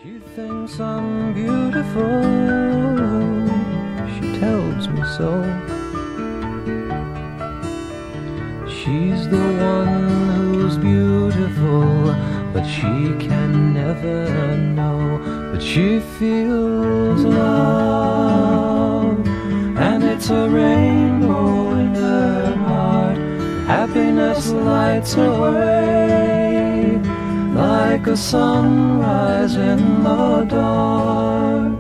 She thinks I'm beautiful, she tells me so. She's the one who's beautiful, but she can never know. But she feels love, and it's a rainbow in her heart. Happiness lights her way like a sunrise in the dark.